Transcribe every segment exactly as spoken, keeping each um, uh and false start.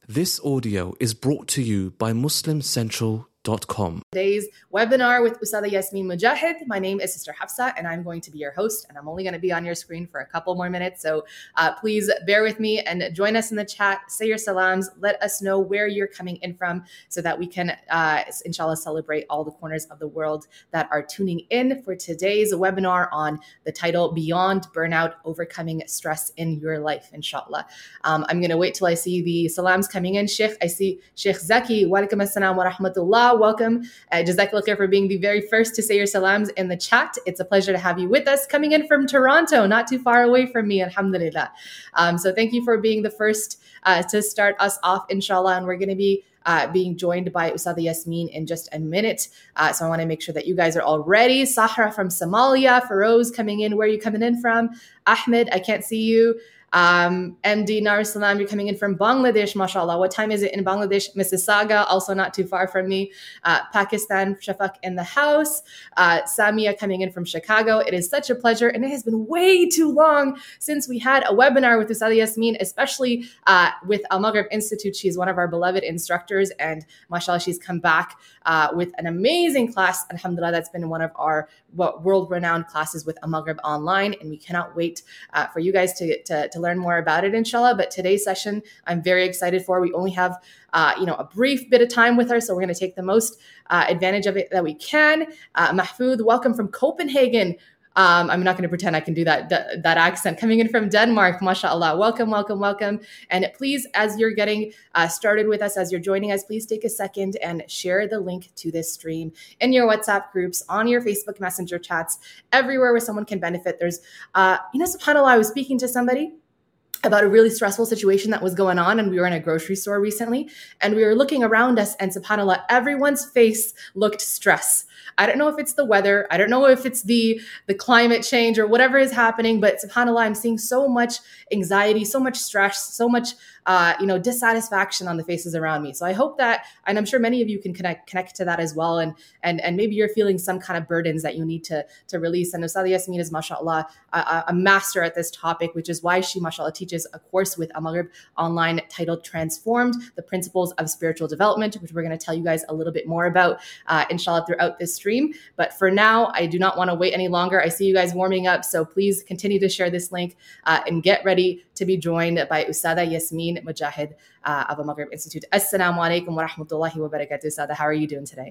This audio is brought to you by Muslim Central dot com. Today's webinar with Ustada Yasmin Mujahid. My name is Sister Hafsa, and I'm going to be your host. And I'm only going to be on your screen for a couple more minutes. So uh, please bear with me and join us in the chat. Say your salams. Let us know where you're coming in from so that we can, uh, inshallah, celebrate all the corners of the world that are tuning in for today's webinar on the title, Beyond Burnout, Overcoming Stress in Your Life, inshallah. Um, I'm going to wait till I see the salams coming in. Sheikh, I see Sheikh Zaki. Wa alaikum assalam wa rahmatullah. Welcome. Uh, Jazakallah khair for being the very first to say your salams in the chat. It's a pleasure to have you with us, coming in from Toronto, not too far away from me, alhamdulillah. Um, so thank you for being the first uh, to start us off, inshallah. And we're going to be uh, being joined by Ustada Yasmin in just a minute. Uh, so I want to make sure that you guys are all ready. Sahra from Somalia, Feroz coming in. Where are you coming in from? Ahmed, I can't see you. Um, M D Nar Salam, you're coming in from Bangladesh, mashallah. What time is it in Bangladesh? Mississauga, also not too far from me. Uh, Pakistan, Shafaq in the house. Uh, Samia coming in from Chicago. It is such a pleasure, and it has been way too long since we had a webinar with Ustada Yasmin, especially uh, with Al Maghrib Institute. She's one of our beloved instructors, and mashallah, she's come back uh, with an amazing class. Alhamdulillah, that's been one of our world-renowned classes with Al Maghrib Online, and we cannot wait uh, for you guys to, to, to learn more about it, inshallah. But today's session, I'm very excited for. We only have, uh, you know, a brief bit of time with her, so we're going to take the most uh, advantage of it that we can. Uh, Mahfoud, welcome from Copenhagen. Um, I'm not going to pretend I can do that, that that accent. Coming in from Denmark, mashallah. Welcome, welcome, welcome. And please, as you're getting uh, started with us, as you're joining us, please take a second and share the link to this stream in your WhatsApp groups, on your Facebook Messenger chats, everywhere where someone can benefit. There's, uh, you know, subhanAllah, I was speaking to somebody about a really stressful situation that was going on. And we were in a grocery store recently, and we were looking around us, and subhanAllah, everyone's face looked stressed. I don't know if it's the weather. I don't know if it's the, the climate change or whatever is happening, but subhanAllah, I'm seeing so much anxiety, so much stress, so much, uh, you know, dissatisfaction on the faces around me. So I hope that, and I'm sure many of you can connect, connect to that as well. And, and, and maybe you're feeling some kind of burdens that you need to, to release. And Ustada Yasmin is, mashallah, a, a master at this topic, which is why she, mashallah, teaches a course with Al Maghrib Online titled Transformed, the Principles of Spiritual Development, which we're going to tell you guys a little bit more about, uh, inshallah, throughout this stream. But for now, I do not want to wait any longer. I see you guys warming up. So please continue to share this link uh, and get ready to be joined by Ustada Yasmin Mujahid uh, of Al Maghrib Institute. Assalamu alaikum wa rahmatullahi wa barakatuh. Ustada, how are you doing today?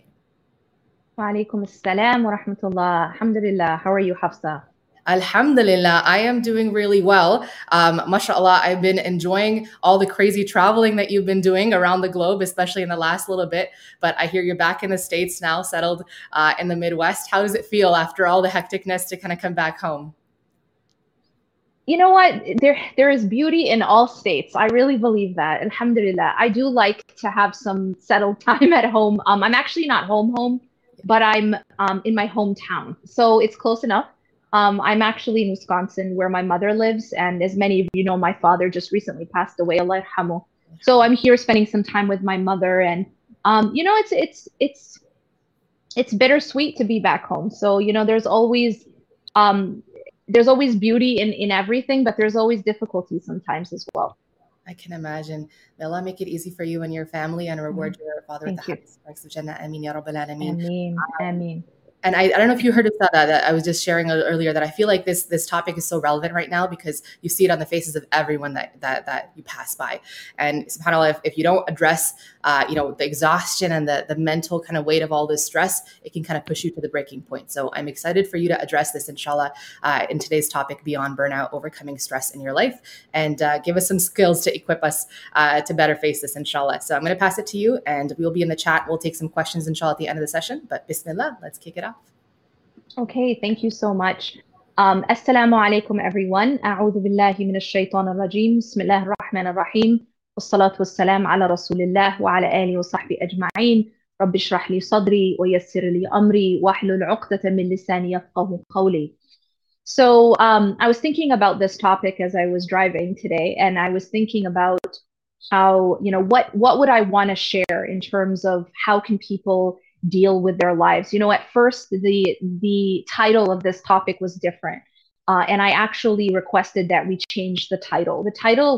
Wa alaikum assalam wa rahmatullah. Alhamdulillah. How are you, Hafsa? Alhamdulillah, I am doing really well. Um, mashallah, I've been enjoying all the crazy traveling that you've been doing around the globe, especially in the last little bit. But I hear you're back in the States now, settled uh, in the Midwest. How does it feel after all the hecticness to kind of come back home? You know what? There, there is beauty in all states. I really believe that. Alhamdulillah. I do like to have some settled time at home. Um, I'm actually not home home, but I'm um, in my hometown. So it's close enough. Um, I'm actually in Wisconsin, where my mother lives. And as many of you know, my father just recently passed away, Allah yarhamu. So I'm here spending some time with my mother. And, um, you know, it's, it's, it's, it's bittersweet to be back home. So, you know, there's always, um, there's always beauty in, in everything, but there's always difficulty sometimes as well. I can imagine. May Allah make it easy for you and your family and reward mm-hmm. your father Thank with the happy sparks of Jannah. Ameen ya Rabbil Alameen. Ameen. Um, Ameen. And I, I don't know if you heard of that, that I was just sharing earlier, that I feel like this this topic is so relevant right now because you see it on the faces of everyone that that, that you pass by. And subhanAllah, if, if you don't address, uh, you know, the exhaustion and the, the mental kind of weight of all this stress, it can kind of push you to the breaking point. So I'm excited for you to address this, inshallah, uh, in today's topic, Beyond Burnout, Overcoming Stress in Your Life, and uh, give us some skills to equip us uh, to better face this, inshallah. So I'm going to pass it to you, and we'll be in the chat. We'll take some questions, inshallah, at the end of the session. But bismillah, let's kick it off. Okay, thank you so much. Um, Assalamu alaikum, everyone. A'udhu billahi minash shaitan ar-rajim. Bismillahir rahmanir rahim. Wassalatu wassalam ala rasulillah wa ala alihi wa sahbihi ajma'in. Rabbi shrah li sadri wa yassir li amri wa hlul 'uqdatan min lisani yafqahu qawli. So um, I was thinking about this topic as I was driving today, and I was thinking about how, you know, what what would I want to share in terms of how can people deal with their lives. You know, at first the the title of this topic was different, uh, and I actually requested that we change the title. The title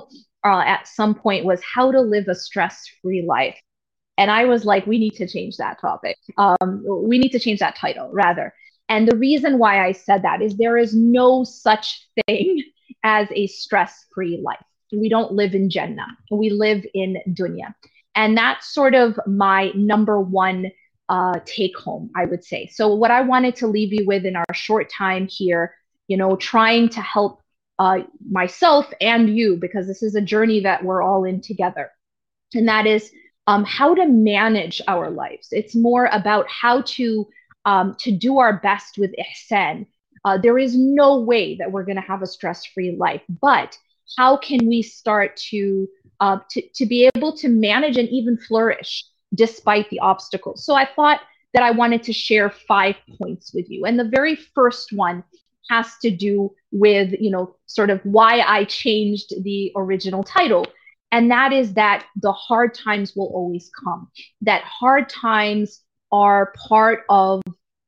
uh, at some point was how to live a stress-free life. And I was like, we need to change that topic. Um, we need to change that title, rather. And the reason why I said that is there is no such thing as a stress-free life. We don't live in Jannah. We live in dunya. And that's sort of my number one uh, take home, I would say. So what I wanted to leave you with in our short time here, you know, trying to help uh, myself and you, because this is a journey that we're all in together. And that is um, how to manage our lives. It's more about how to um, to do our best with ihsan. Uh, there is no way that we're going to have a stress-free life, but how can we start to, uh, to, to be able to manage and even flourish despite the obstacles? So I thought that I wanted to share five points with you. And the very first one has to do with, you know, sort of why I changed the original title. And that is that the hard times will always come, that hard times are part of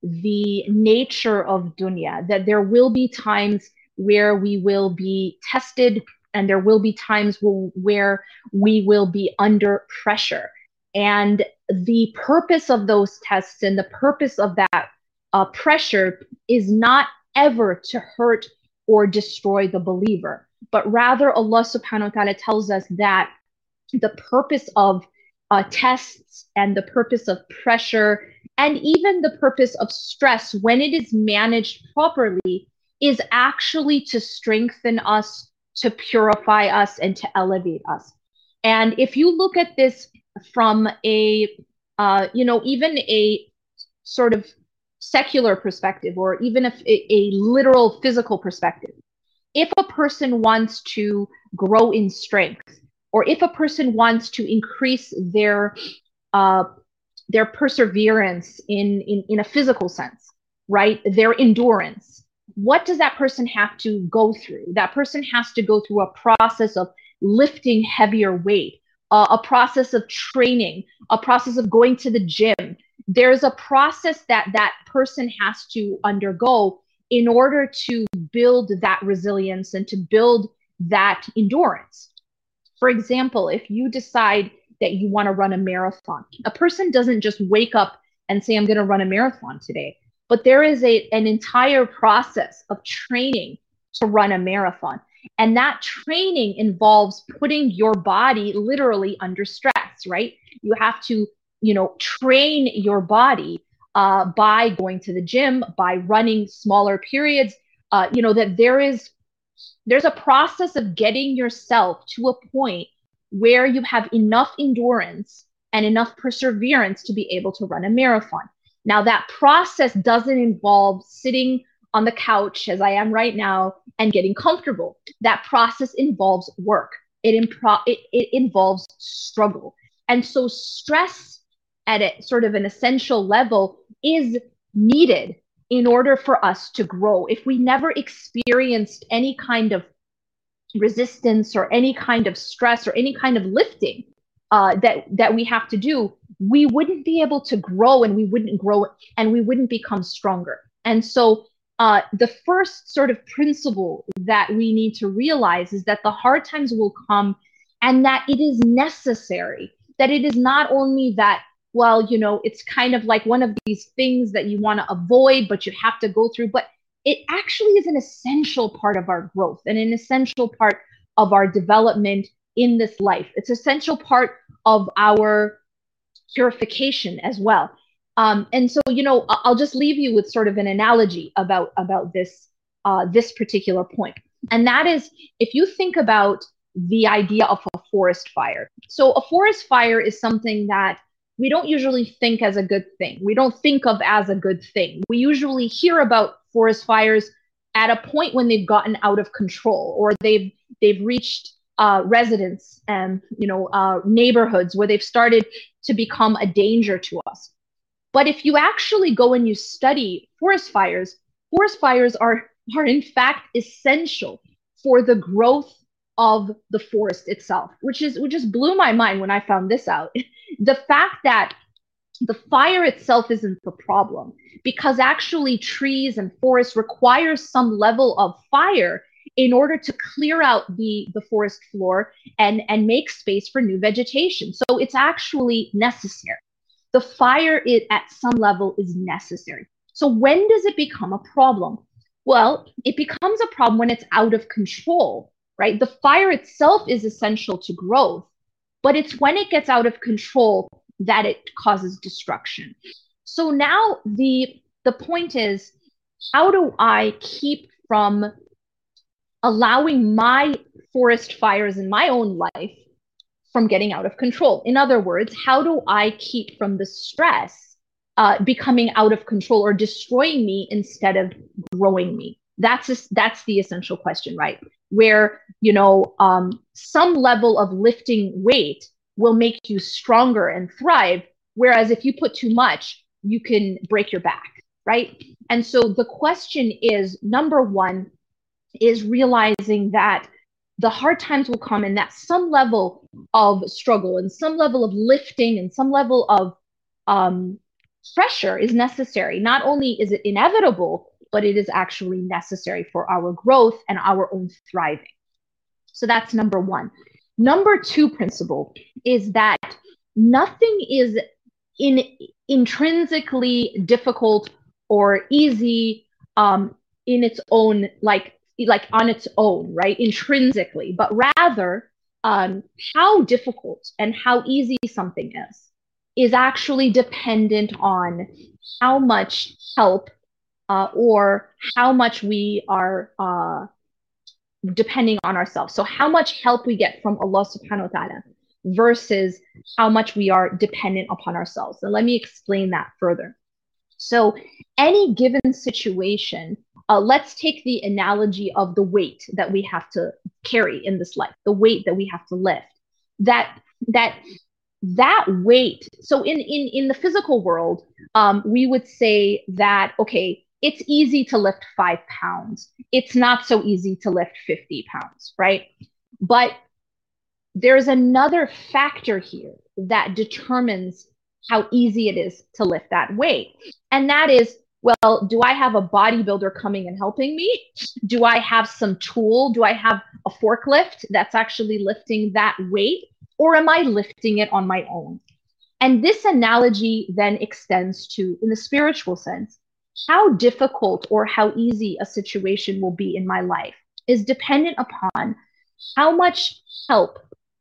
the nature of dunya, that there will be times where we will be tested and there will be times will, where we will be under pressure. And the purpose of those tests and the purpose of that uh, pressure is not ever to hurt or destroy the believer, but rather Allah subhanahu wa ta'ala tells us that the purpose of uh, tests and the purpose of pressure and even the purpose of stress, when it is managed properly, is actually to strengthen us, to purify us, and to elevate us. And if you look at this from a, uh, you know, even a sort of secular perspective, or even if a, a literal physical perspective, if a person wants to grow in strength, or if a person wants to increase their uh, their perseverance in, in, in a physical sense, right? Their endurance. What does that person have to go through? That person has to go through a process of lifting heavier weight, uh, a process of training, a process of going to the gym. There's a process that that person has to undergo in order to build that resilience and to build that endurance. For example, if you decide that you want to run a marathon, a person doesn't just wake up and say, I'm going to run a marathon today. But there is a, an entire process of training to run a marathon. And that training involves putting your body literally under stress, right? You have to, you know, train your body uh, by going to the gym, by running smaller periods, uh, you know, that there is, there's a process of getting yourself to a point where you have enough endurance and enough perseverance to be able to run a marathon. Now, that process doesn't involve sitting on the couch as I am right now and getting comfortable. That process involves work. It, impro- it, it involves struggle. And so stress at a sort of an essential level is needed in order for us to grow. If we never experienced any kind of resistance or any kind of stress or any kind of lifting uh, that, that we have to do, we wouldn't be able to grow and we wouldn't grow and we wouldn't become stronger. And so uh, the first sort of principle that we need to realize is that the hard times will come and that it is necessary, that it is not only that, well, you know, it's kind of like one of these things that you want to avoid, but you have to go through, but it actually is an essential part of our growth and an essential part of our development in this life. It's an essential part of our purification as well. Um, and so, you know, I'll just leave you with sort of an analogy about, about this, uh, this particular point. And that is, if you think about the idea of a forest fire. So a forest fire is something that we don't usually think as a good thing. We don't think of as a good thing. We usually hear about forest fires at a point when they've gotten out of control, or they've they've reached uh, residents and you know uh, neighborhoods where they've started to become a danger to us. But if you actually go and you study forest fires, forest fires are are in fact essential for the growth of the forest itself, which is which just blew my mind when I found this out. The fact that the fire itself isn't the problem, because actually trees and forests require some level of fire in order to clear out the, the forest floor and, and make space for new vegetation. So it's actually necessary. The fire it, at some level is necessary. So when does it become a problem? Well, it becomes a problem when it's out of control, right? The fire itself is essential to growth, but it's when it gets out of control that it causes destruction. So now the, the point is, how do I keep from allowing my forest fires in my own life from getting out of control? In other words, how do I keep from the stress uh, becoming out of control or destroying me instead of growing me? That's just, that's the essential question, right? Where, you know, um, some level of lifting weight will make you stronger and thrive. Whereas if you put too much, you can break your back, right? And so the question is, number one, is realizing that the hard times will come and that some level of struggle and some level of lifting and some level of um, pressure is necessary. Not only is it inevitable, but it is actually necessary for our growth and our own thriving. So that's number one. Number two principle is that nothing is in intrinsically difficult or easy um, in its own, like, like on its own, right? Intrinsically, but rather um, how difficult and how easy something is, is actually dependent on how much help uh, or how much we are uh, depending on ourselves. So how much help we get from Allah subhanahu wa ta'ala versus how much we are dependent upon ourselves. And let me explain that further. So any given situation, uh, let's take the analogy of the weight that we have to carry in this life, the weight that we have to lift, that, that, that weight. So in, in, in the physical world, um, we would say that, okay, it's easy to lift five pounds. It's not so easy to lift fifty pounds, right? But there's another factor here that determines how easy it is to lift that weight. And that is, well, do I have a bodybuilder coming and helping me? Do I have some tool? Do I have a forklift that's actually lifting that weight? Or am I lifting it on my own? And this analogy then extends to, in the spiritual sense, how difficult or how easy a situation will be in my life is dependent upon how much help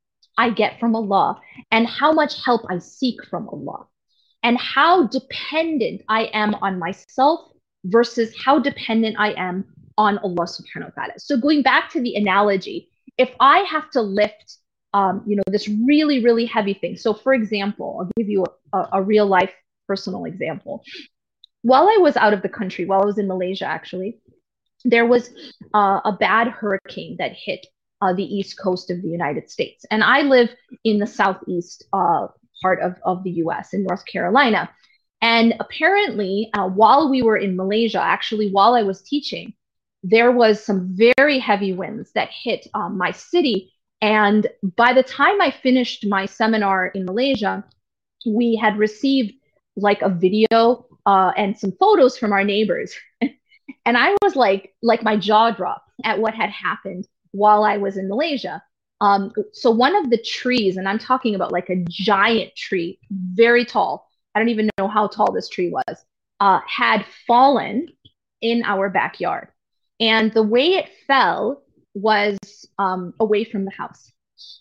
I get from Allah and how much help I seek from Allah, and how dependent I am on myself versus how dependent I am on Allah subhanahu wa ta'ala. So going back to the analogy, if I have to lift um, you know, this really, really heavy thing. So for example, I'll give you a, a real life personal example. While I was out of the country, while I was in Malaysia, actually, there was uh, a bad hurricane that hit uh, the east coast of the United States. And I live in the southeast uh, part of, of the U S in North Carolina. And apparently, uh, while we were in Malaysia, actually, while I was teaching, there was some very heavy winds that hit um, my city. And by the time I finished my seminar in Malaysia, we had received like a video uh, and some photos from our neighbors. And I was like, like my jaw dropped at what had happened while I was in Malaysia. Um, so one of the trees, and I'm talking about like a giant tree, very tall, I don't even know how tall this tree was, uh, had fallen in our backyard. And the way it fell was um, away from the house.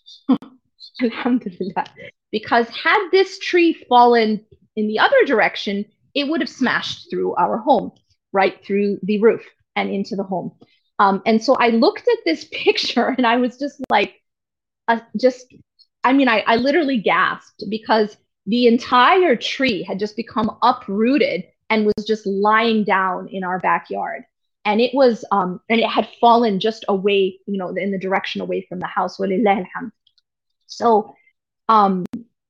Alhamdulillah. Because had this tree fallen in the other direction, it would have smashed through our home, right through the roof and into the home. Um, and so I looked at this picture and I was just like, uh, just, I mean, I, I literally gasped because the entire tree had just become uprooted and was just lying down in our backyard. And it was, um, and it had fallen just away, you know, in the direction away from the house. Walillah alhamd. So, um,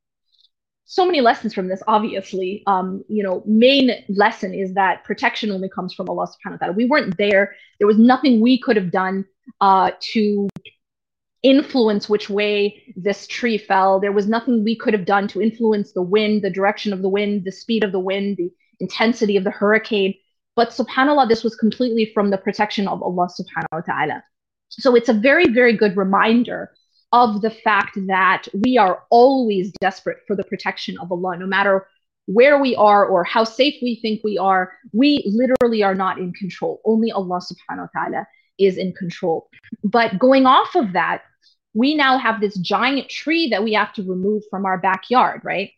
so many lessons from this, obviously. Um, you know, main lesson is that protection only comes from Allah subhanahu wa ta'ala. We weren't there. There was nothing we could have done uh, to influence which way this tree fell. There was nothing we could have done to influence the wind, the direction of the wind, the speed of the wind, the intensity of the hurricane. But subhanAllah, this was completely from the protection of Allah subhanahu wa ta'ala. So it's a very, very good reminder of the fact that we are always desperate for the protection of Allah, no matter where we are or how safe we think we are. We literally are not in control. Only Allah subhanahu wa ta'ala is in control. But going off of that, we now have this giant tree that we have to remove from our backyard, right?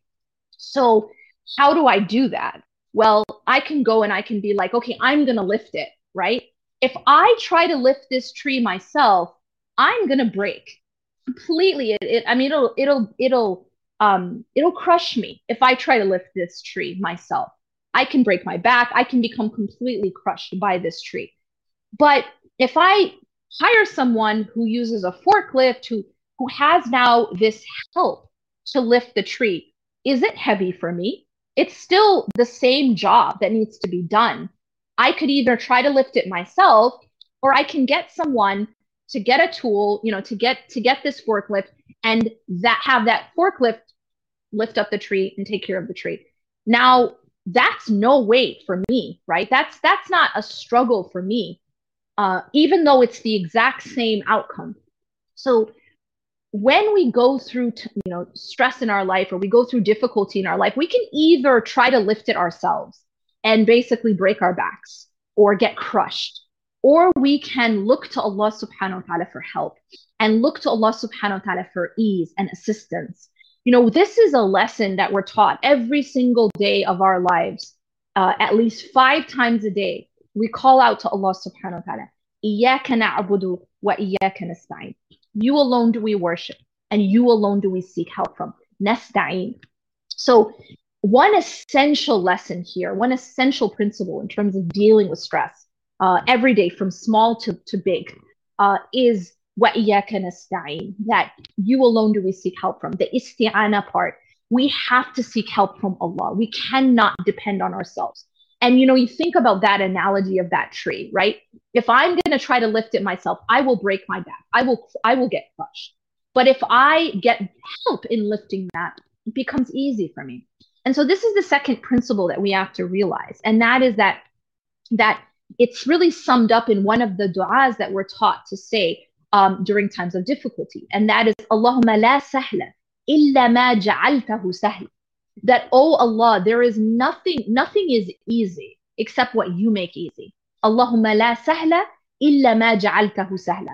So how do I do that? Well, I can go and I can be like, okay, I'm going to lift it, right? If I try to lift this tree myself, I'm going to break completely. It, it, I mean, it'll, it'll, it'll, um, it'll crush me if I try to lift this tree myself. I can break my back. I can become completely crushed by this tree. But if I hire someone who uses a forklift, who, who has now this help to lift the tree, is it heavy for me? It's still the same job that needs to be done. I could either try to lift it myself, or I can get someone to get a tool, you know, to get to get this forklift and that have that forklift lift up the tree and take care of the tree. Now, that's no weight for me, right? That's that's not a struggle for me, uh, even though it's the exact same outcome. So when we go through, t- you know, stress in our life, or we go through difficulty in our life, we can either try to lift it ourselves and basically break our backs or get crushed, or we can look to Allah subhanahu wa ta'ala for help and look to Allah subhanahu wa ta'ala for ease and assistance. You know, this is a lesson that we're taught every single day of our lives, uh, at least five times a day. We call out to Allah subhanahu wa ta'ala, إِيَّاكَ نَعْبُدُ وَإِيَّاكَ نَسْتَعِينُ. You alone do we worship, and you alone do we seek help from. Nasta'in. So one essential lesson here, one essential principle in terms of dealing with stress uh, every day, from small to, to big, uh, is وَإِيَّاكَ نَسْتَعِينُ, that you alone do we seek help from. The isti'ana part, we have to seek help from Allah. We cannot depend on ourselves. And, you know, you think about that analogy of that tree, right? If I'm going to try to lift it myself, I will break my back. I will, I will get crushed. But if I get help in lifting that, it becomes easy for me. And so this is the second principle that we have to realize. And that is that, that it's really summed up in one of the du'as that we're taught to say um, during times of difficulty. And that is, Allahumma la sahla illa ma ja'altahu sahla. That, oh Allah, there is nothing, nothing is easy except what you make easy. Allahumma la sahla illa ma ja'altahu sahla.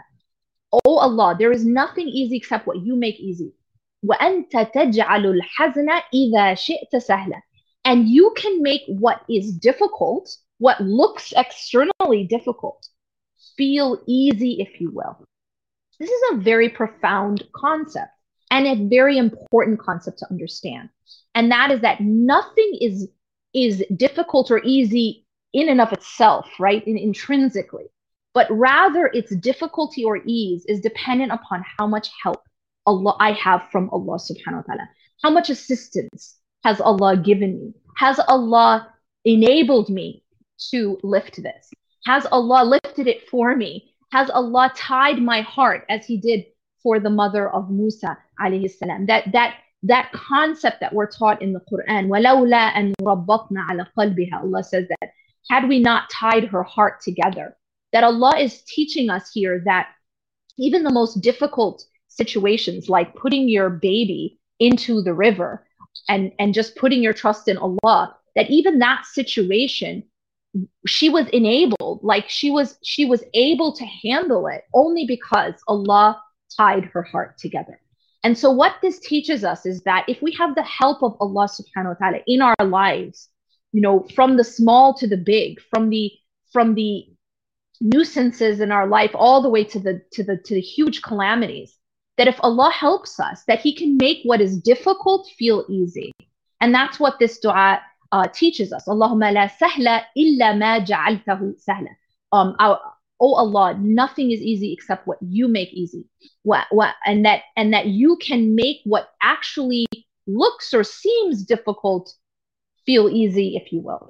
Oh Allah, there is nothing easy except what you make easy. وَأَنْتَ تَجْعَلُ الْحَزْنَ إِذَا شِئْتَ سَهْلًا. And you can make what is difficult, what looks externally difficult, feel easy, if you will. This is a very profound concept and a very important concept to understand. And that is that nothing is, is difficult or easy in and of itself, right, in, intrinsically, but rather its difficulty or ease is dependent upon how much help Allah I have from Allah subhanahu wa ta'ala. How much assistance has Allah given me? Has Allah enabled me to lift this? Has Allah lifted it for me? Has Allah tied my heart as He did for the mother of Musa alayhi salam? That, that, that concept that we're taught in the Quran, وَلَوْلَا أَن رَبَّطْنَا عَلَى قَلْبِهَا, Allah says that, had we not tied her heart together, that Allah is teaching us here that even the most difficult situations, like putting your baby into the river and, and just putting your trust in Allah, that even that situation, she was enabled, like she was, she was able to handle it only because Allah tied her heart together. And so what this teaches us is that if we have the help of Allah subhanahu wa ta'ala in our lives, you know, from the small to the big, from the, from the nuisances in our life, all the way to the, to the, to the huge calamities, that if Allah helps us, that He can make what is difficult feel easy. And that's what this dua uh, teaches us. Allahumma la sahla illa ma ja'altahu sahla. Um, our, oh Allah, nothing is easy except what you make easy. What, what, and that, and that you can make what actually looks or seems difficult feel easy, if you will.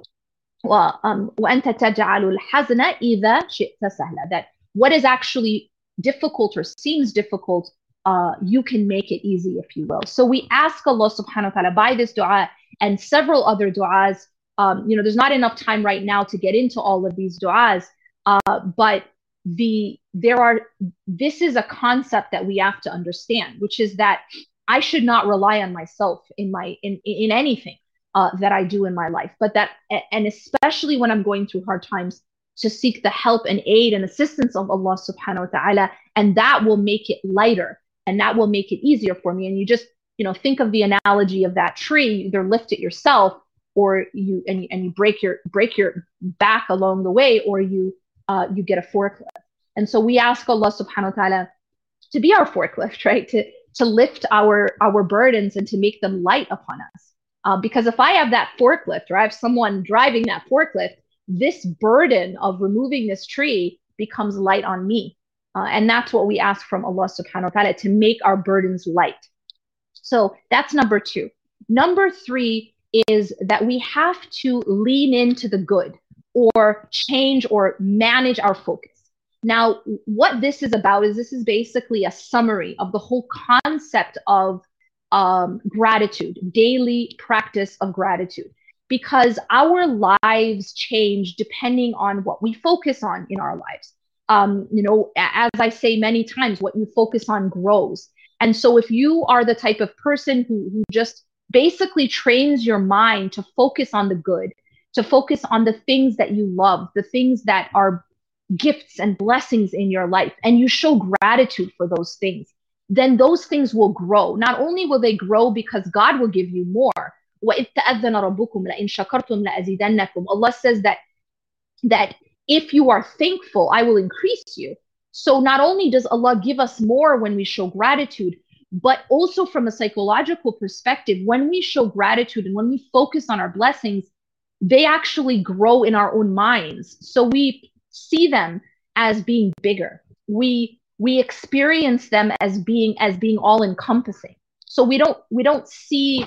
Um, وَأَنْتَ تَجْعَلُ الْحَزْنَ إِذَا شِئْتَ سَهْلًا. That what is actually difficult or seems difficult, Uh, you can make it easy, if you will. So we ask Allah subhanahu wa ta'ala by this dua and several other du'as. Um, you know, there's not enough time right now to get into all of these du'as, uh, but the there are, this is a concept that we have to understand, which is that I should not rely on myself in my, in, in anything uh, that I do in my life, but that, and especially when I'm going through hard times, to seek the help and aid and assistance of Allah subhanahu wa ta'ala, and that will make it lighter, and that will make it easier for me. And you just, you know, think of the analogy of that tree, you either lift it yourself, or you, and, and you break your, break your back along the way, or you, uh, you get a forklift. And so we ask Allah subhanahu wa ta'ala to be our forklift, right? To, to lift our, our burdens and to make them light upon us. Uh, because if I have that forklift, or I have someone driving that forklift, this burden of removing this tree becomes light on me. Uh, and that's what we ask from Allah subhanahu wa ta'ala, to make our burdens light. So that's number two. Number three is that we have to lean into the good, or change or manage our focus. Now, what this is about is this is basically a summary of the whole concept of um, gratitude, daily practice of gratitude, because our lives change depending on what we focus on in our lives. Um, you know, as I say many times, what you focus on grows. And so if you are the type of person who, who just basically trains your mind to focus on the good, to focus on the things that you love, the things that are gifts and blessings in your life, and you show gratitude for those things, then those things will grow. Not only will they grow because God will give you more. وَإِذْ تَأَذَّنَ رَبُّكُمْ لَإِنْ شَكَرْتُمْ لَأَزِيدَنَّكُمْ. Allah says that, that if you are thankful, I will increase you. So not only does Allah give us more when we show gratitude, but also from a psychological perspective, when we show gratitude and when we focus on our blessings, they actually grow in our own minds. So we see them as being bigger. We we experience them as being as being all encompassing. So we don't we don't see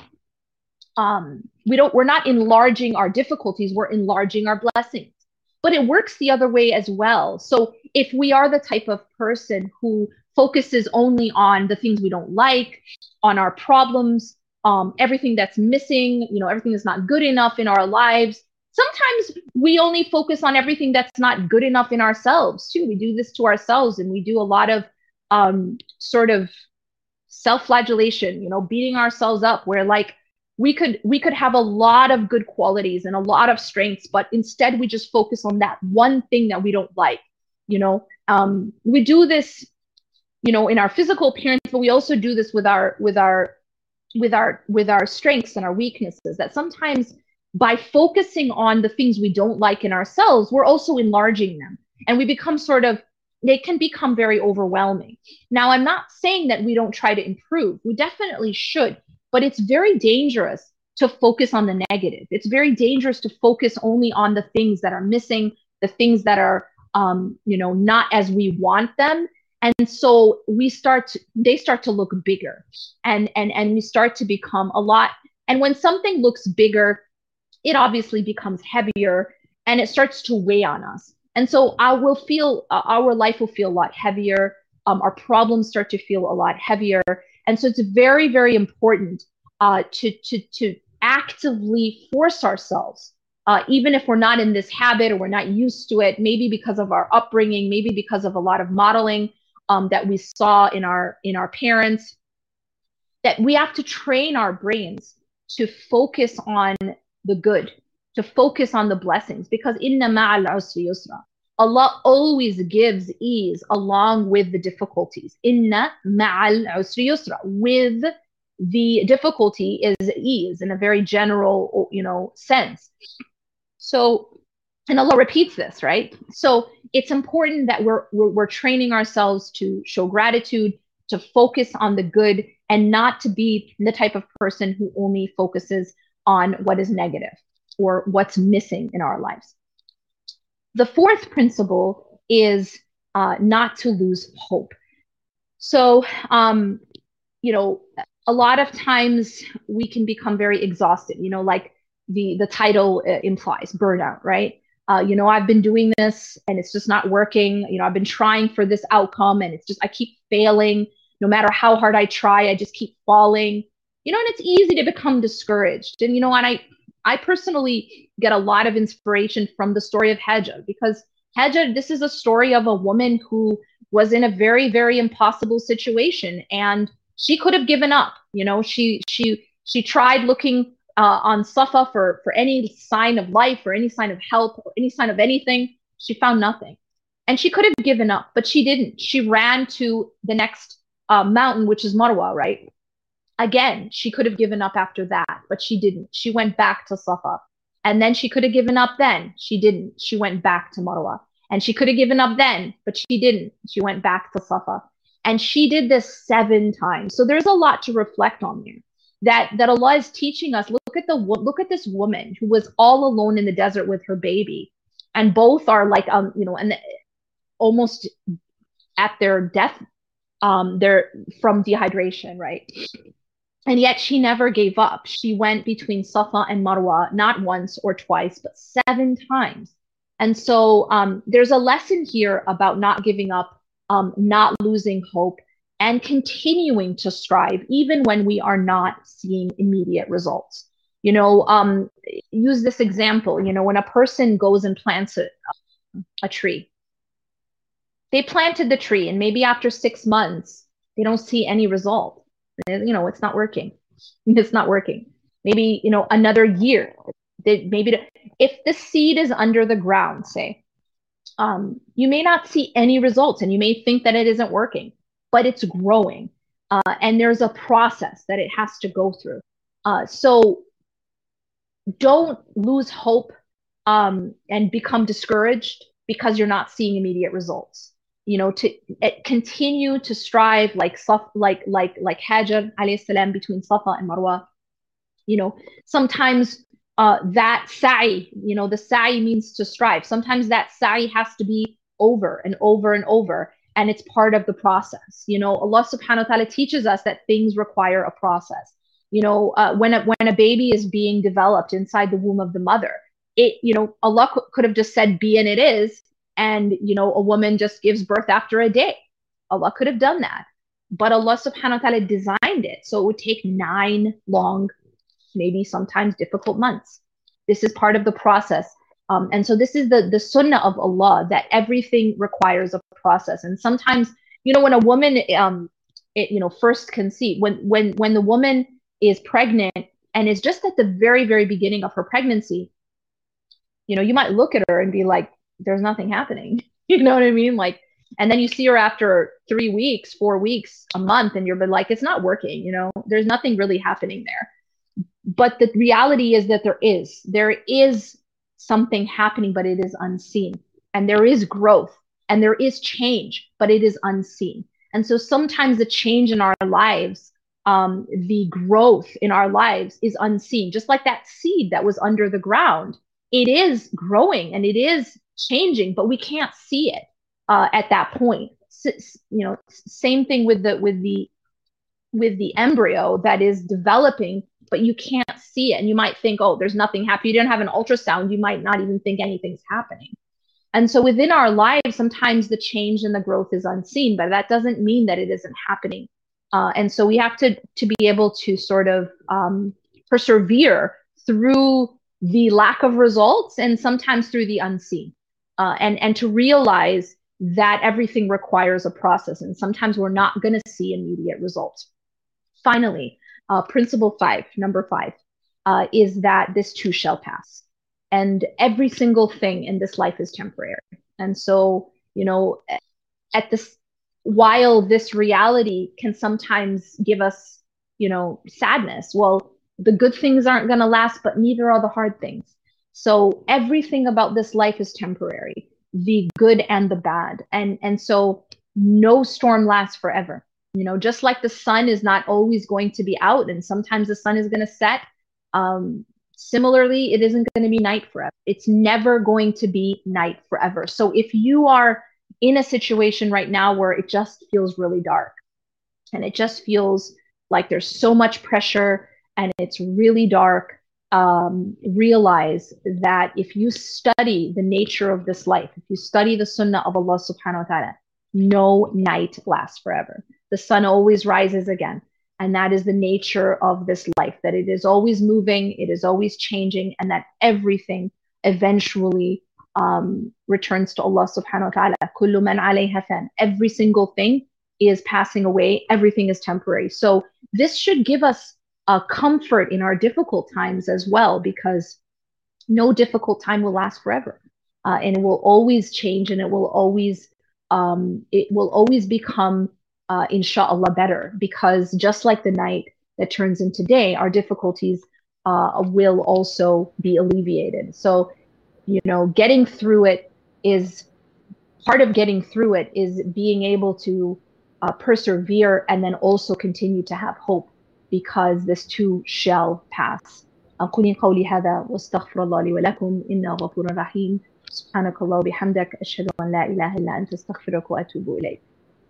um we don't we're not enlarging our difficulties, we're enlarging our blessings. But it works the other way as well. So if we are the type of person who focuses only on the things we don't like, on our problems, um, everything that's missing, you know, everything that's not good enough in our lives, sometimes we only focus on everything that's not good enough in ourselves too. We do this to ourselves, and we do a lot of um, sort of self-flagellation, you know, beating ourselves up, where like, we could we could have a lot of good qualities and a lot of strengths, but instead we just focus on that one thing that we don't like. You know, um, we do this, you know, in our physical appearance, but we also do this with our with our with our with our strengths and our weaknesses. That sometimes by focusing on the things we don't like in ourselves, we're also enlarging them, and we become sort of, they can become very overwhelming. Now, I'm not saying that we don't try to improve. We definitely should. But it's very dangerous to focus on the negative. It's very dangerous to focus only on the things that are missing, the things that are, um, you know, not as we want them. And so we start, to, they start to look bigger, and, and, and we start to become a lot. And when something looks bigger, it obviously becomes heavier, and it starts to weigh on us. And so I will feel, uh, our life will feel a lot heavier. Um, our problems start to feel a lot heavier. And so it's very, very important uh, to, to, to actively force ourselves, uh, even if we're not in this habit or we're not used to it, maybe because of our upbringing, maybe because of a lot of modeling um, that we saw in our, in our parents, that we have to train our brains to focus on the good, to focus on the blessings, because inna ma'al usri yusra. Allah always gives ease along with the difficulties. Inna ma'al usri yusra. With the difficulty is ease in a very general, you know, sense. So, and Allah repeats this, right? So it's important that we're, we're, we're training ourselves to show gratitude, to focus on the good, and not to be the type of person who only focuses on what is negative or what's missing in our lives. The fourth principle is uh, not to lose hope. So, um, you know, a lot of times we can become very exhausted, you know, like the, the title uh, implies, burnout, right? Uh, you know, I've been doing this and it's just not working. You know, I've been trying for this outcome and it's just, I keep failing. No matter how hard I try, I just keep falling. You know, and it's easy to become discouraged. And, you know, and I, I personally get a lot of inspiration from the story of Hajj, because Hajar, this is a story of a woman who was in a very, very impossible situation, and she could have given up. You know, she she she tried looking uh, on Safa for for any sign of life or any sign of help or any sign of anything. She found nothing, and she could have given up, but she didn't. She ran to the next uh, mountain, which is Marwa, right? Again, she could have given up after that, but she didn't. She went back to Safa. And then she could have given up then. She didn't. She went back to Marwa. And she could have given up then, but she didn't. She went back to Safa. And she did this seven times. So there's a lot to reflect on there. That that Allah is teaching us. Look at the look at this woman who was all alone in the desert with her baby. And both are like um, you know, and almost at their death, um, they're from dehydration, right? And yet she never gave up. She went between Safa and Marwa, not once or twice, but seven times. And so um, there's a lesson here about not giving up, um, not losing hope, and continuing to strive, even when we are not seeing immediate results. You know, um, use this example, you know, when a person goes and plants a, a tree, they planted the tree, and maybe after six months, they don't see any result. You know, it's not working. It's not working. Maybe, you know, another year. They, maybe the, if the seed is under the ground, say, um, you may not see any results, and you may think that it isn't working, but it's growing. Uh, and there's a process that it has to go through. Uh, so don't lose hope um, and become discouraged because you're not seeing immediate results. You know, to uh, continue to strive like like like like Hajar alayhi salam between Safa and Marwa. You know, sometimes uh, that sa'i, you know, the sa'i means to strive. Sometimes that sa'i has to be over and over and over, and it's part of the process. You know, Allah subhanahu wa ta'ala teaches us that things require a process. You know, uh, when a, when a baby is being developed inside the womb of the mother, it, you know, Allah could, could have just said be and it is. And, you know, a woman just gives birth after a day. Allah could have done that. But Allah subhanahu wa ta'ala designed it. So it would take nine long, maybe sometimes difficult months. This is part of the process. Um, and so this is the, the sunnah of Allah, that everything requires a process. And sometimes, you know, when a woman, um, it, you know, first conceive, when, when, when the woman is pregnant and is just at the very, very beginning of her pregnancy, you know, you might look at her and be like, there's nothing happening. You know what I mean? Like, and then you see her after three weeks, four weeks, a month, and you're like, it's not working. You know, there's nothing really happening there. But the reality is that there is, there is something happening, but it is unseen. And there is growth and there is change, but it is unseen. And so sometimes the change in our lives, um, the growth in our lives is unseen. Just like that seed that was under the ground, it is growing and it is changing, but we can't see it uh, at that point. S- you know, same thing with the with the with the embryo that is developing, but you can't see it. And you might think, oh, there's nothing happening. You didn't have an ultrasound. You might not even think anything's happening. And so within our lives, sometimes the change and the growth is unseen, but that doesn't mean that it isn't happening. Uh, and so we have to to be able to sort of um, persevere through the lack of results and sometimes through the unseen. Uh, and, and to realize that everything requires a process, and sometimes we're not going to see immediate results. Finally, uh, principle five, number five, uh, is that this too shall pass. And every single thing in this life is temporary. And so, you know, at this, while this reality can sometimes give us, you know, sadness, well, the good things aren't going to last, but neither are the hard things. So everything about this life is temporary, the good and the bad. And, and so no storm lasts forever. You know, just like the sun is not always going to be out, and sometimes the sun is going to set. Um, similarly, it isn't going to be night forever. It's never going to be night forever. So if you are in a situation right now where it just feels really dark and it just feels like there's so much pressure and it's really dark, um, realize that if you study the nature of this life, if you study the sunnah of Allah subhanahu wa ta'ala, no night lasts forever. The sun always rises again. And that is the nature of this life, that it is always moving, it is always changing, and that everything eventually um, returns to Allah subhanahu wa ta'ala. Kullu man alayha fan. Every single thing is passing away. Everything is temporary. So this should give us a comfort in our difficult times as well, because no difficult time will last forever. Uh, and it will always change, and it will always, um, it will always become, uh, inshallah, better, because just like the night that turns into day, our difficulties uh, will also be alleviated. So, you know, getting through it is, part of getting through it is being able to uh, persevere and then also continue to have hope, because this too shall pass. أقول قولي هذا واستغفر الله لي ولكم إنه غفور رحيم. سبحانك الله وبحمدك أشهد أن لا إله إلا أنت أستغفرك وأتوب إليك.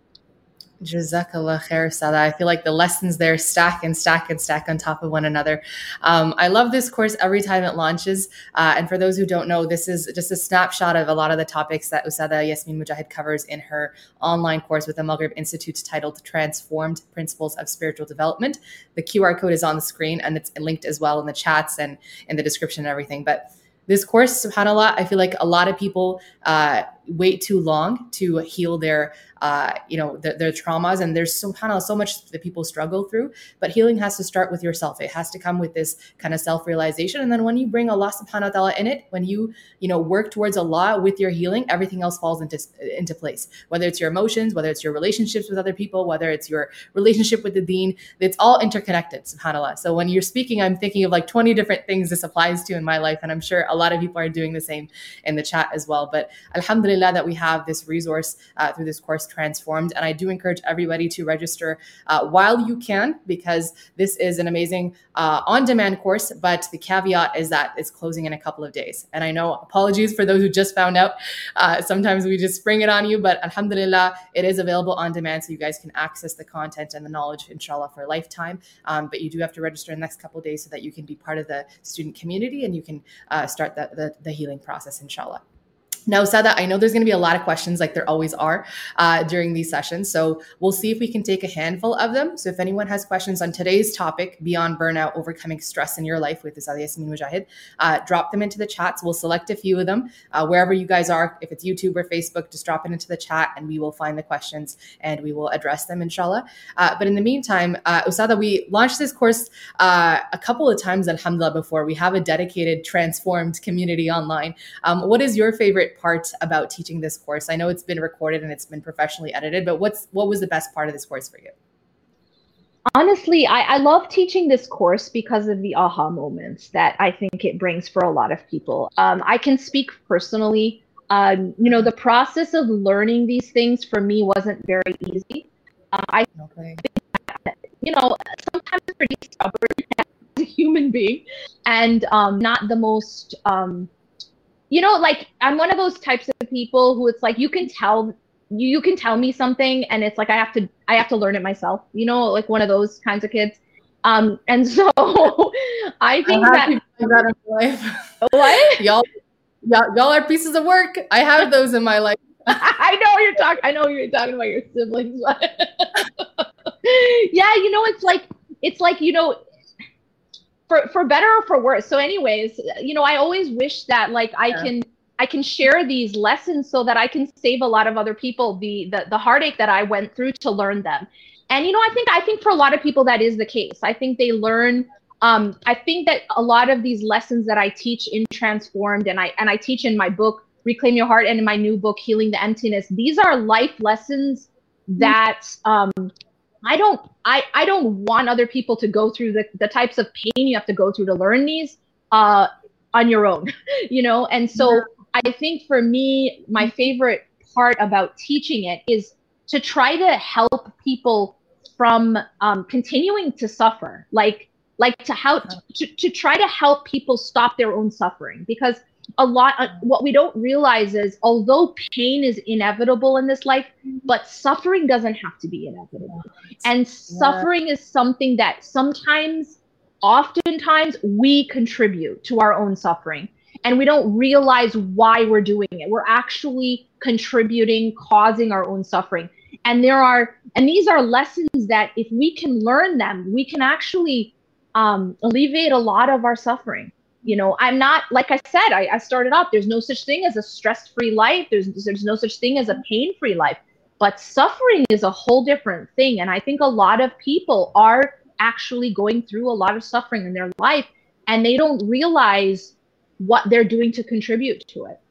Jazakallah khair, Sada. I feel like the lessons there stack and stack and stack on top of one another. Um, I love this course every time it launches. Uh, and for those who don't know, this is just a snapshot of a lot of the topics that Usada Yasmin Mujahid covers in her online course with the Maghrib Institute titled Transformed Principles of Spiritual Development. The Q R code is on the screen, and it's linked as well in the chats and in the description and everything. But this course, subhanAllah, I feel like a lot of people uh, wait too long to heal their, uh, you know, their, their traumas. And there's subhanAllah, so much that people struggle through, but healing has to start with yourself. It has to come with this kind of self-realization. And then when you bring Allah subhanahu wa ta'ala in it, when you, you know, work towards Allah with your healing, everything else falls into, into place, whether it's your emotions, whether it's your relationships with other people, whether it's your relationship with the deen, it's all interconnected, subhanAllah. So when you're speaking, I'm thinking of like twenty different things this applies to in my life. And I'm sure a lot of people are doing the same in the chat as well. But alhamdulillah that we have this resource uh, through this course, Transformed. And I do encourage everybody to register uh, while you can, because this is an amazing uh, on-demand course. But the caveat is that it's closing in a couple of days. And I know, apologies for those who just found out. Uh, sometimes we just spring it on you, but alhamdulillah, it is available on demand. So you guys can access the content and the knowledge, inshallah, for a lifetime. Um, but you do have to register in the next couple of days so that you can be part of the student community and you can uh, start the, the, the healing process, inshallah. Now, Sada, I know there's going to be a lot of questions, like there always are uh, during these sessions. So we'll see if we can take a handful of them. So if anyone has questions on today's topic, beyond burnout, overcoming stress in your life with Usada Yasmin Mujahid, uh, drop them into the chats. We'll select a few of them uh, wherever you guys are. If it's YouTube or Facebook, just drop it into the chat and we will find the questions and we will address them, inshallah. Uh, but in the meantime, uh, Usada, we launched this course uh, a couple of times, alhamdulillah, before. We have a dedicated, transformed community online. Um, what is your favorite part about teaching this course? I know it's been recorded and it's been professionally edited, but what's what was the best part of this course for you? Honestly, I, I love teaching this course because of the aha moments that I think it brings for a lot of people. Um, I can speak personally. Um, you know, the process of learning these things for me wasn't very easy. Uh, I okay. think, you know, sometimes pretty stubborn as a human being, and um, not the most um, you know, like I'm one of those types of people who it's like, you can tell you, you can tell me something and it's like, I have to, I have to learn it myself, you know, like one of those kinds of kids. Um, and so I think I that, that in life. What? y'all, y'all, y'all are pieces of work. I have those in my life. I know you're talking, I know you're talking about your siblings. Yeah. You know, it's like, it's like, you know, For, for better or for worse. So anyways, you know, I always wish that like I yeah. can I can share these lessons so that I can save a lot of other people the, the the heartache that I went through to learn them. And you know, I think I think for a lot of people that is the case. I think they learn um I think that a lot of these lessons that I teach in Transformed, and I and I teach in my book Reclaim Your Heart and in my new book Healing the Emptiness, these are life lessons that um I don't, I, I don't want other people to go through the, the types of pain you have to go through to learn these uh, on your own, you know? And so yeah. I think for me, my favorite part about teaching it is to try to help people from um, continuing to suffer, like, like to how, to, to try to help people stop their own suffering. Because a lot of what we don't realize is, although pain is inevitable in this life, but suffering doesn't have to be inevitable. And suffering yeah. is something that sometimes, oftentimes, we contribute to our own suffering. And we don't realize why we're doing it. We're actually contributing, causing our own suffering. And there are, and these are lessons that if we can learn them, we can actually um, alleviate a lot of our suffering. you know, I'm not, like I said, I, I started off, there's no such thing as a stress-free life. There's, there's no such thing as a pain-free life. But suffering is a whole different thing. And I think a lot of people are actually going through a lot of suffering in their life, and they don't realize what they're doing to contribute to it.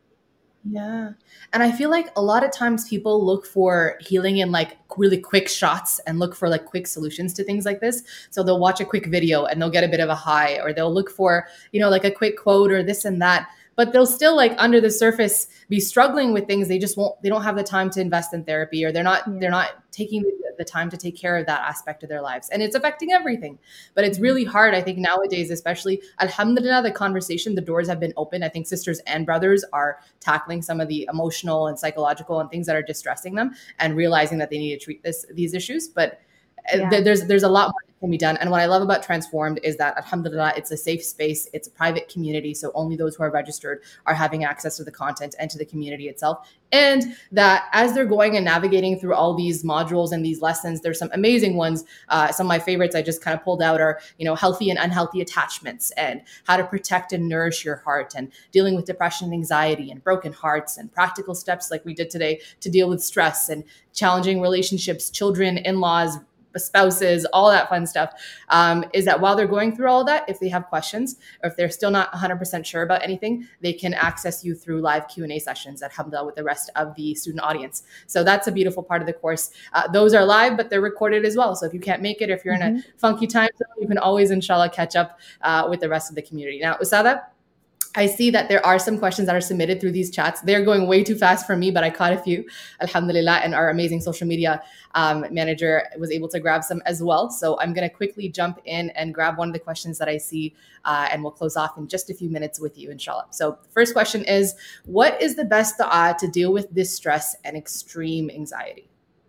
Yeah. And I feel like a lot of times people look for healing in like really quick shots and look for like quick solutions to things like this. So they'll watch a quick video and they'll get a bit of a high, or they'll look for, you know, like a quick quote or this and that. But they'll still like under the surface be struggling with things. They just won't, they don't have the time to invest in therapy, or they're not, yeah. they're not taking the time to take care of that aspect of their lives. And it's affecting everything. But it's really hard, I think, nowadays, especially, alhamdulillah, the conversation, the doors have been open. I think sisters and brothers are tackling some of the emotional and psychological and things that are distressing them, and realizing that they need to treat this, these issues. But yeah. th- there's there's a lot more that can be done. And what I love about Transformed is that, alhamdulillah, it's a safe space. It's a private community. So only those who are registered are having access to the content and to the community itself. And that as they're going and navigating through all these modules and these lessons, there's some amazing ones. Uh, some of my favorites I just kind of pulled out are, you know, healthy and unhealthy attachments, and how to protect and nourish your heart, and dealing with depression and anxiety and broken hearts, and practical steps like we did today to deal with stress and challenging relationships, children, in-laws, spouses, all that fun stuff. Um, is that while they're going through all that, if they have questions, or if they're still not one hundred percent sure about anything, they can access you through live Q and A sessions, alhamdulillah, with the rest of the student audience. So that's a beautiful part of the course. Uh, those are live, but they're recorded as well. So if you can't make it, if you're mm-hmm. in a funky time zone, you can always, inshallah, catch up uh, with the rest of the community. Now, Usada, I see that there are some questions that are submitted through these chats. They're going way too fast for me, but I caught a few, alhamdulillah, and our amazing social media um, manager was able to grab some as well. So I'm going to quickly jump in and grab one of the questions that I see, uh, and we'll close off in just a few minutes with you, inshallah. So the first question is, what is the best dua to deal with this stress and extreme anxiety?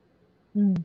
Mm.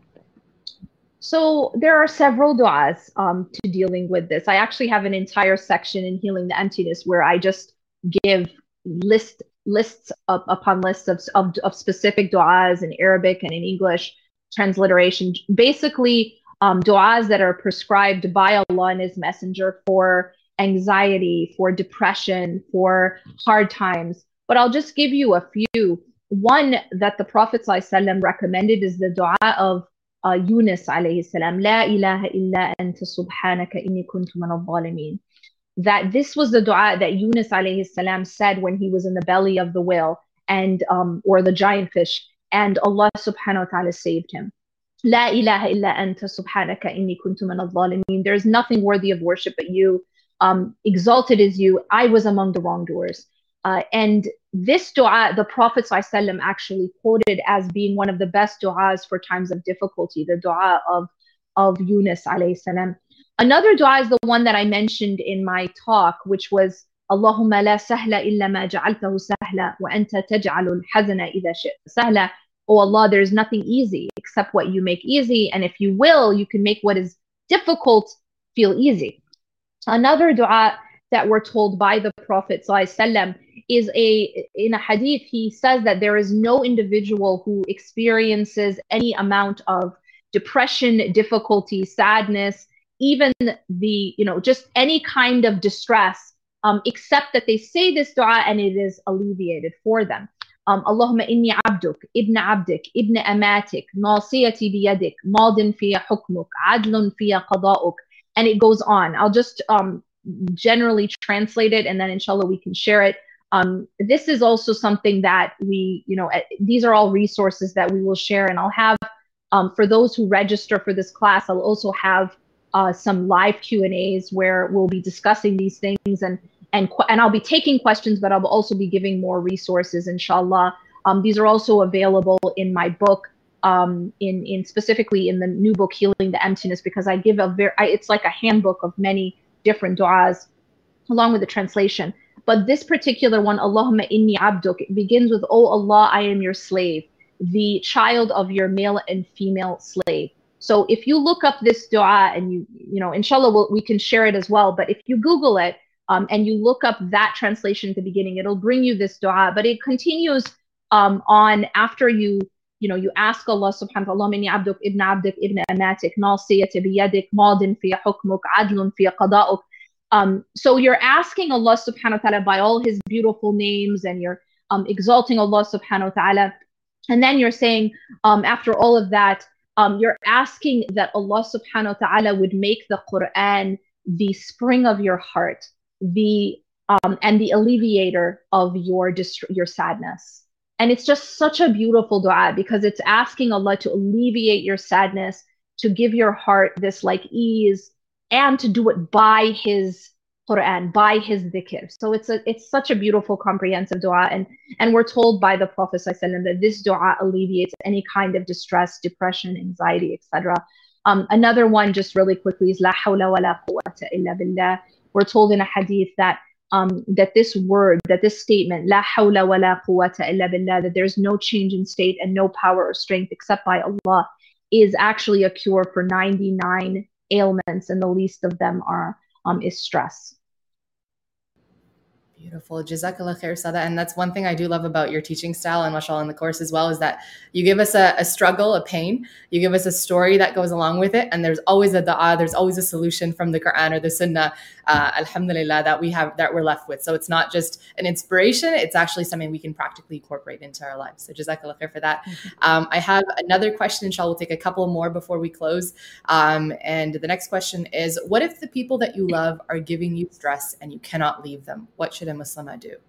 So there are several du'as um, to dealing with this. I actually have an entire section in Healing the Emptiness where I just give list lists up upon lists of, of, of specific du'as in Arabic and in English transliteration. Basically, um, du'as that are prescribed by Allah and His Messenger for anxiety, for depression, for hard times. But I'll just give you a few. One that the Prophet ﷺ recommended is the du'a of Uh, Yunus alayhi salam, La ilaha illa anta subhanaka inni kuntu min al-zalimin. That this was the dua that Yunus alayhi salam said when he was in the belly of the whale, and um, or the giant fish, and Allah subhanahu wa ta'ala saved him. La ilaha illa anta subhanaka inni kuntu min al-zalimin. There is nothing worthy of worship but you. Um, exalted is you. I was among the wrongdoers. Uh, and this dua, the Prophet ﷺ actually quoted as being one of the best du'as for times of difficulty, the dua of, of Yunus alayhi salam. Another dua is the one that I mentioned in my talk, which was, Allahumma la sahla illa ma ja'altahu sahla wa anta taj'alul hazana idha shi'ta sahla. Oh Allah, there is nothing easy except what you make easy. And if you will, you can make what is difficult feel easy. Another dua that we're told by the Prophet ﷺ is a, in a hadith, he says that there is no individual who experiences any amount of depression, difficulty, sadness, even the, you know, just any kind of distress, um, except that they say this dua and it is alleviated for them. Um, Allahumma inni abduk, ibn abdik, ibn amatik, nasiyati biyadik, madin fiya hukmuk, adlun fiya qada'uk. And it goes on. I'll just um, generally translate it, and then inshallah we can share it. Um, this is also something that we, you know, these are all resources that we will share, and I'll have, um, for those who register for this class, I'll also have uh, some live Q and A's where we'll be discussing these things, and and and I'll be taking questions, but I'll also be giving more resources, inshallah. Um, these are also available in my book, um, in in specifically in the new book, Healing the Emptiness, because I give a very, I, it's like a handbook of many different du'as, along with the translation. But this particular one, Allahumma inni abduk, it begins with, Oh Allah, I am your slave, the child of your male and female slave. So if you look up this dua, and you, you know, inshallah, we'll, we can share it as well. But if you Google it, um, and you look up that translation at the beginning, it'll bring you this dua. But it continues um, on after you, you know, you ask Allah subhanahu wa ta'ala, inni abduk, ibn abdik, ibn amatik, nasiyati biyadik, madin fiya hukmuk, adlun fiya qada'uk. Um, so you're asking Allah subhanahu wa ta'ala by all his beautiful names, and you're um, exalting Allah subhanahu wa ta'ala. And then you're saying, um, after all of that, um, you're asking that Allah subhanahu wa ta'ala would make the Quran the spring of your heart, the um, and the alleviator of your dist- your sadness. And it's just such a beautiful dua, because it's asking Allah to alleviate your sadness, to give your heart this like ease, and to do it by his Quran, by his dhikr. So it's a it's such a beautiful, comprehensive dua. And and we're told by the Prophet ﷺ that this dua alleviates any kind of distress, depression, anxiety, et cetera. Um, another one, just really quickly, is La hawla wa la quwwata illa billah. We're told in a hadith that um, that this word, that this statement, La hawla wa la quwwata illa billah, that there's no change in state and no power or strength except by Allah, is actually a cure for ninety-nine ailments, and the least of them are um, is stress. Beautiful. Jazakallah khair, Sada. And that's one thing I do love about your teaching style and mashallah in the course as well, is that you give us a, a struggle, a pain, you give us a story that goes along with it. And there's always a dua, there's always a solution from the Quran or the Sunnah, uh, alhamdulillah, that we have, that we're left with. So it's not just an inspiration, it's actually something we can practically incorporate into our lives. So Jazakallah khair for that. Mm-hmm. Um, I have another question, inshallah. We'll take a couple more before we close. Um, and the next question is, what if the people that you love are giving you stress and you cannot leave them? What should a Muslimah do?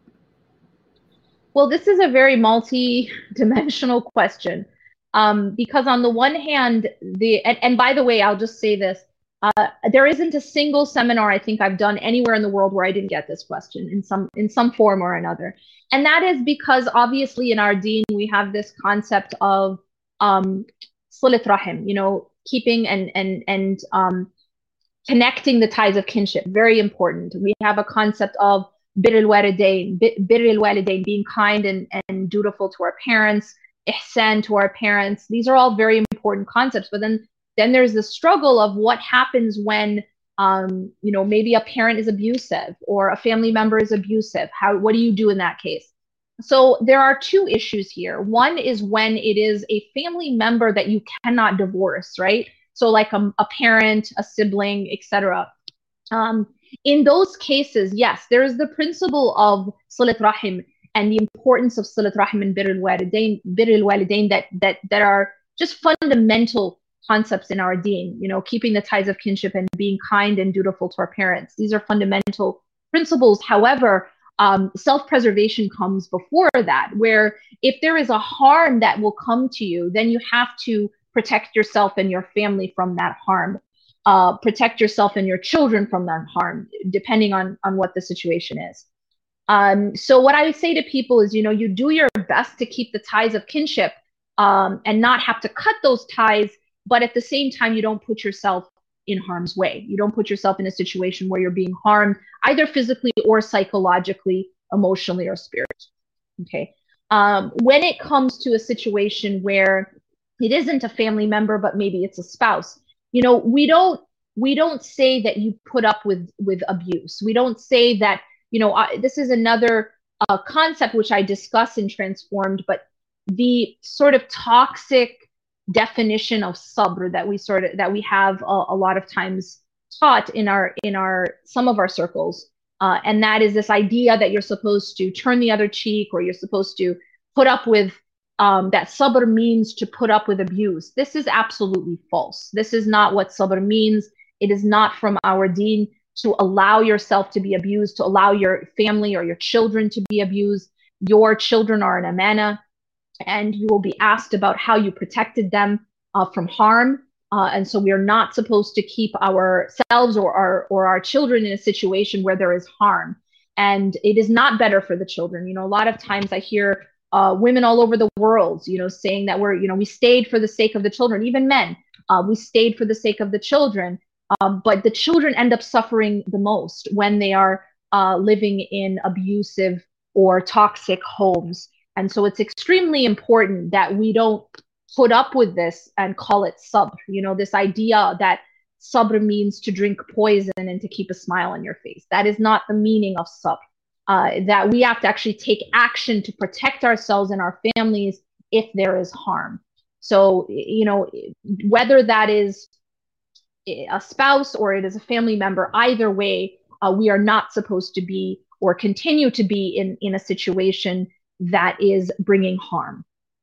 Well, this is a very multi-dimensional question, um, because on the one hand, the and, and by the way, I'll just say this: uh, there isn't a single seminar I think I've done anywhere in the world where I didn't get this question in some in some form or another, and that is because obviously in our deen we have this concept of um, silat rahim, you know, keeping and and and um, connecting the ties of kinship. Very important. We have a concept of bir al-walidain, bir al-walidain, being kind and, and dutiful to our parents, ihsan to our parents. These are all very important concepts. But then, then there's the struggle of what happens when, um, you know, maybe a parent is abusive or a family member is abusive. How, what do you do in that case? So there are two issues here. One is when it is a family member that you cannot divorce, right? So like a, a parent, a sibling, et cetera. Um, In those cases, yes, there is the principle of silat rahim and the importance of silat rahim and bir al-walidain, bir al-walidain that that that are just fundamental concepts in our deen. You know, keeping the ties of kinship and being kind and dutiful to our parents. These are fundamental principles. However, um, self-preservation comes before that, where if there is a harm that will come to you, then you have to protect yourself and your family from that harm. Uh, protect yourself and your children from that harm, depending on, on what the situation is. Um, so what I would say to people is, you know, you do your best to keep the ties of kinship um, and not have to cut those ties, but at the same time, you don't put yourself in harm's way. You don't put yourself in a situation where you're being harmed, either physically or psychologically, emotionally, or spiritually. Okay. Um, when it comes to a situation where it isn't a family member, but maybe it's a spouse, you know, we don't we don't say that you put up with with abuse. We don't say that, you know, uh, this is another uh, concept which I discuss in Transformed, but the sort of toxic definition of sabr that we sort of that we have a, a lot of times taught in our in our some of our circles, uh, and that is this idea that you're supposed to turn the other cheek, or you're supposed to put up with. Um, that sabr means to put up with abuse. This is absolutely false. This is not what sabr means. It is not from our deen to allow yourself to be abused, to allow your family or your children to be abused. Your children are an amana, and you will be asked about how you protected them uh, from harm. Uh, and so we are not supposed to keep ourselves or our, or our children in a situation where there is harm. And it is not better for the children. You know, a lot of times I hear Uh, women all over the world, you know, saying that we're, you know, we stayed for the sake of the children. Even men, uh, we stayed for the sake of the children. Um, but the children end up suffering the most when they are uh, living in abusive or toxic homes. And so it's extremely important that we don't put up with this and call it sabr. You know, this idea that sabr means to drink poison and to keep a smile on your face. That is not the meaning of sabr. Uh, that we have to actually take action to protect ourselves and our families if there is harm. So, you know, whether that is a spouse or it is a family member, either way, uh, we are not supposed to be or continue to be in, in a situation that is bringing harm.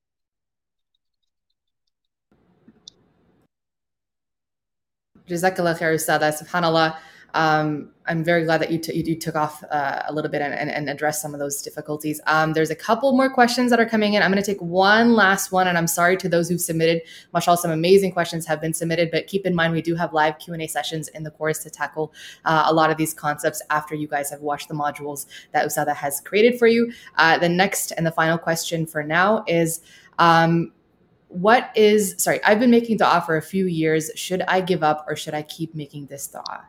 Jazakallah khair, Ustada. SubhanAllah. Um, I'm very glad that you, t- you took off uh, a little bit and, and, and addressed some of those difficulties. Um, there's a couple more questions that are coming in. I'm going to take one last one, and I'm sorry to those who've submitted. MashaAllah, some amazing questions have been submitted, but keep in mind we do have live Q and A sessions in the course to tackle uh, a lot of these concepts after you guys have watched the modules that Ustada has created for you. Uh, the next and the final question for now is, um, what is, sorry, I've been making dua for a few years. Should I give up or should I keep making this dua?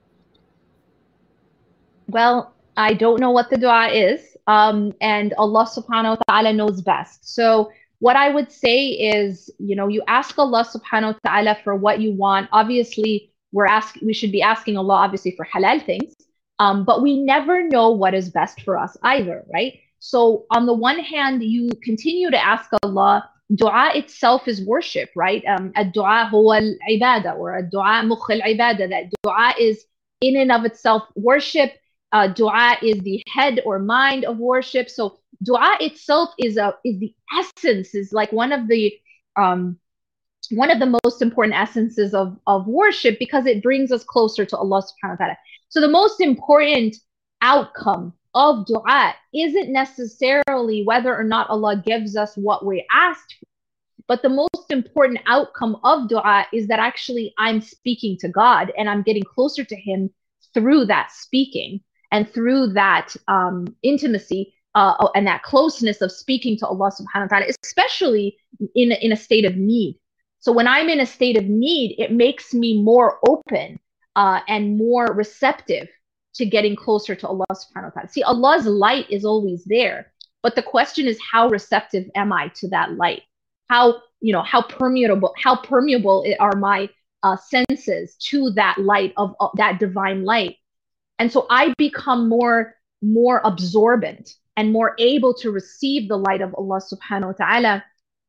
Well, I don't know what the dua is, um, and Allah subhanahu wa ta'ala knows best. So what I would say is, you know, you ask Allah subhanahu wa ta'ala for what you want. Obviously, we're asking, we should be asking Allah obviously for halal things, um, but we never know what is best for us either, right? So on the one hand, you continue to ask Allah. Dua itself is worship, right? Um, ad-dua huwa al-ibadah, or ad-dua mukh al-ibadah. That dua is in and of itself worship. Uh, dua is the head or mind of worship. So dua itself is a is the essence, is like one of the um, one of the most important essences of, of worship, because it brings us closer to Allah subhanahu wa ta'ala. So the most important outcome of dua isn't necessarily whether or not Allah gives us what we asked for, but the most important outcome of dua is that actually I'm speaking to God and I'm getting closer to Him through that speaking and through that um, intimacy uh, and that closeness of speaking to Allah subhanahu wa ta'ala, especially in, in a state of need. So when I'm in a state of need, it makes me more open uh, and more receptive to getting closer to Allah subhanahu wa ta'ala. See, Allah's light is always there, but the question is, how receptive am I to that light? How, you know, how permeable, how permeable are my uh, senses to that light of uh, that divine light? And so I become more, more absorbent and more able to receive the light of Allah subhanahu wa ta'ala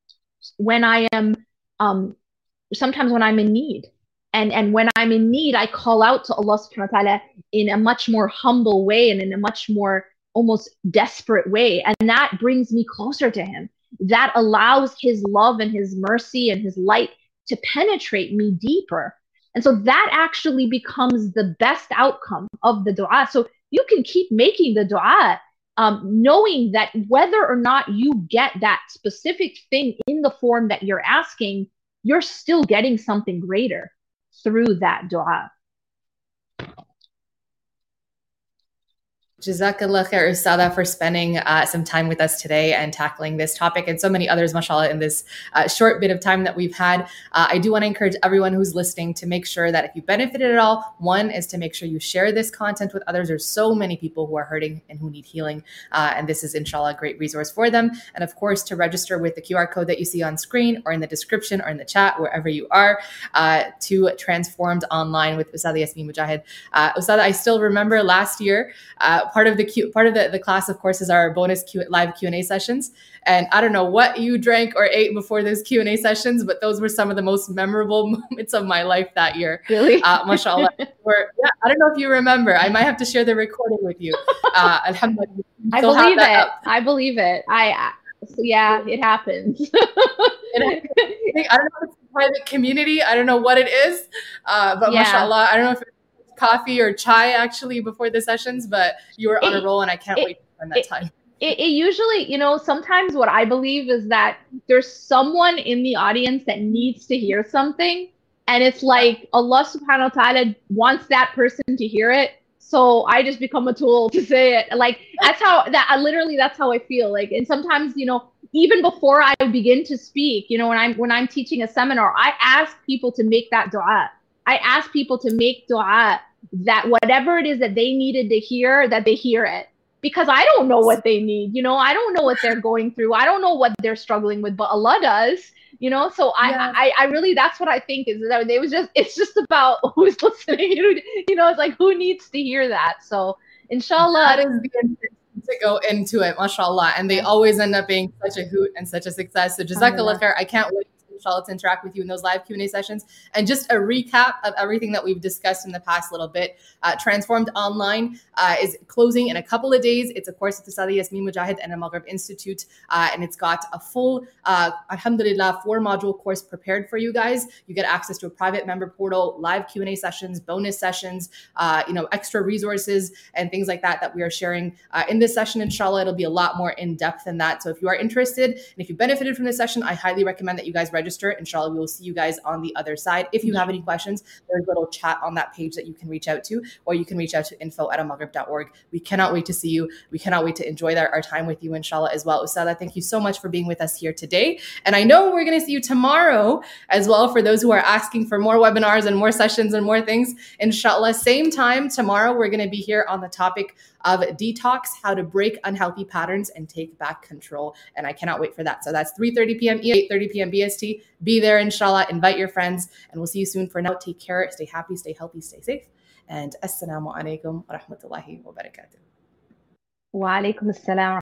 when I am, um, sometimes when I'm in need. And, and when I'm in need, I call out to Allah subhanahu wa ta'ala in a much more humble way and in a much more almost desperate way. And that brings me closer to Him. That allows His love and His mercy and His light to penetrate me deeper. And so that actually becomes the best outcome of the dua. So you can keep making the dua, um, knowing that whether or not you get that specific thing in the form that you're asking, you're still getting something greater through that dua. Jazakallah khair, Ustada, for spending uh, some time with us today and tackling this topic and so many others, mashallah, in this uh, short bit of time that we've had. Uh, I do want to encourage everyone who's listening to make sure that if you benefited at all, one is to make sure you share this content with others. There's so many people who are hurting and who need healing, uh, and this is, inshallah, a great resource for them. And of course, to register with the Q R code that you see on screen or in the description or in the chat, wherever you are, uh, to Transformed Online with Ustada Yasmeen Mojahed. Uh, Ustada, I still remember last year, uh, part of the Q, part of the, the class, of course, is our bonus Q, live Q and A sessions. And I don't know what you drank or ate before those Q and A sessions, but those were some of the most memorable moments of my life that year. Really? Uh, mashallah. Were, yeah, I don't know if you remember. I might have to share the recording with you. Uh, alhamdulillah. I believe it. Up. I believe it. I, so yeah, it happens. And I, I don't know if it's a private community. I don't know what it is. Uh, but yeah. mashallah, I don't know if it's coffee or chai actually before the sessions, but you were on it, a roll and I can't it, wait to spend that it, time. It, it usually, you know, sometimes what I believe is that there's someone in the audience that needs to hear something. And it's like Allah subhanahu wa ta'ala wants that person to hear it. So I just become a tool to say it. Like, that's how, that I literally, that's how I feel. Like, and sometimes, you know, even before I begin to speak, you know, when I'm, when I'm teaching a seminar, I ask people to make that dua. I ask people to make dua that whatever it is that they needed to hear, that they hear it. Because I don't know what they need, you know, I don't know what they're going through. I don't know what they're struggling with, but Allah does, you know? So I, yeah. I, I really, that's what I think is that they was just, it's just about who's listening, you know, it's like, who needs to hear that? So inshallah. That is the intention to go into it, mashallah. And they always end up being such a hoot and such a success. So jazakallah khair. I can't wait inshallah, to interact with you in those live Q and A sessions. And just a recap of everything that we've discussed in the past little bit. Uh, Transformed Online uh, is closing in a couple of days. It's a course with Ustadha Yasmeen Mujahid and Al Maghrib Institute, uh, and it's got a full, uh, alhamdulillah, four module course prepared for you guys. You get access to a private member portal, live Q and A sessions, bonus sessions, uh, you know, extra resources and things like that that we are sharing uh, in this session. Inshallah, it'll be a lot more in depth than that. So if you are interested and if you benefited from this session, I highly recommend that you guys register. Inshallah, we will see you guys on the other side. If you have any questions, there's a little chat on that page that you can reach out to, or you can reach out to info at almaghrib dot org. We cannot wait to see you. We cannot wait to enjoy our, our time with you, inshallah, as well. Ustadha, thank you so much for being with us here today. And I know we're going to see you tomorrow as well for those who are asking for more webinars and more sessions and more things. Inshallah, same time tomorrow, we're going to be here on the topic of detox, how to break unhealthy patterns and take back control. And I cannot wait for that. So that's three thirty p.m. E, eight thirty p.m. B S T. Be there, inshallah. Invite your friends, and we'll see you soon. For now, take care, stay happy, stay healthy, stay safe. And assalamu alaikum wa rahmatullahi wa barakatuh. Wa alaikum assalam.